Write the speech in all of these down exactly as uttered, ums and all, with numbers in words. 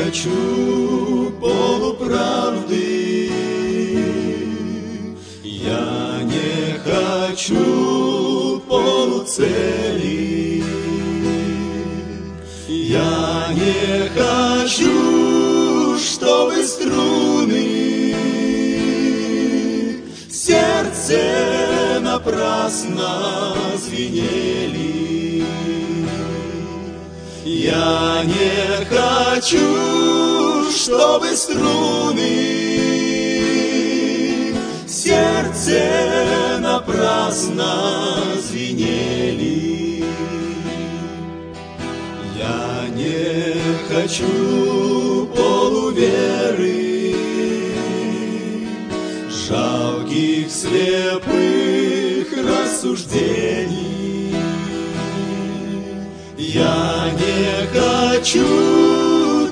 хочу полуправды, я не хочу полуцели, я не хочу, чтобы струны в сердце напрасно звенели. Я не хочу, чтобы струны в сердце напрасно звенели. Я не хочу полуверы, жалких слепых рассуждений. Я не хочу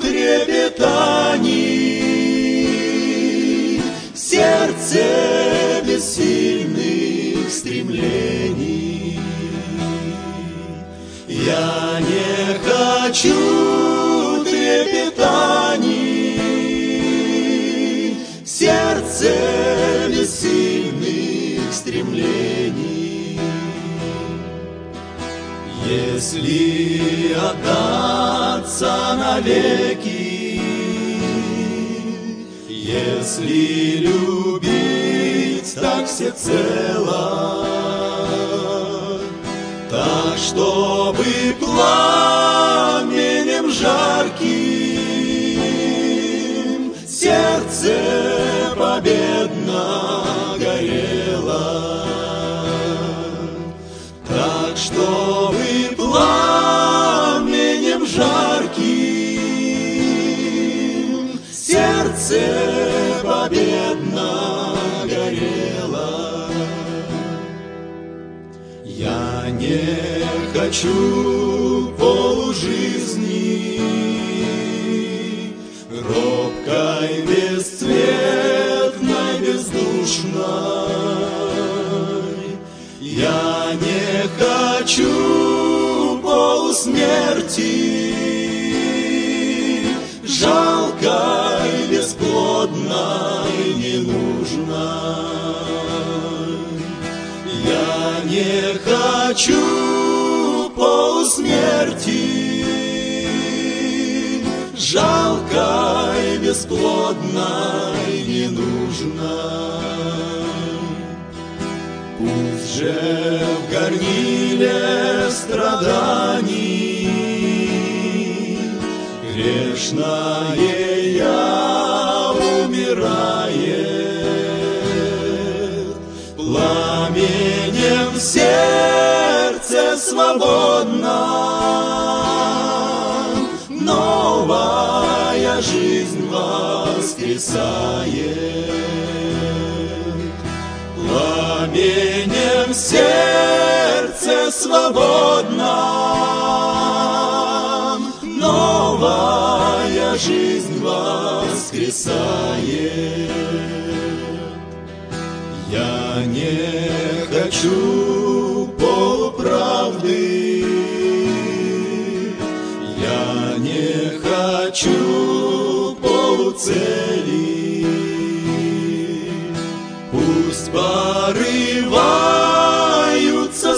трепетаний в сердце бессильных стремлений. Я не хочу трепетаний в сердце бессильных стремлений. Если отдаться навеки, если любить так всецело, так, чтобы пламенем жарким сердце победно горело, так, чтобы пламенем жарким сердце победно горело. Я не хочу полужизни, робкой, бесцветной, бездушной. Я не хочу полусмерти, жалкой, бесплодной, ненужной. Я не хочу полусмерти, жалкой, бесплодной, ненужной. Пусть же в горниле страданий грешное я умирает, пламенем в сердце свободно новая жизнь воскресает. Пламенем в сердце свободно новая жизнь воскресает. Я не хочу полуправды, я не хочу полуцели. Пусть порываются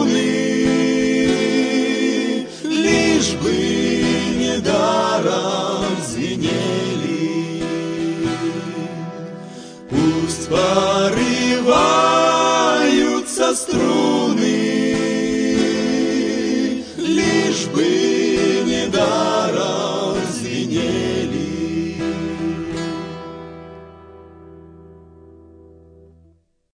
струны, лишь бы не даром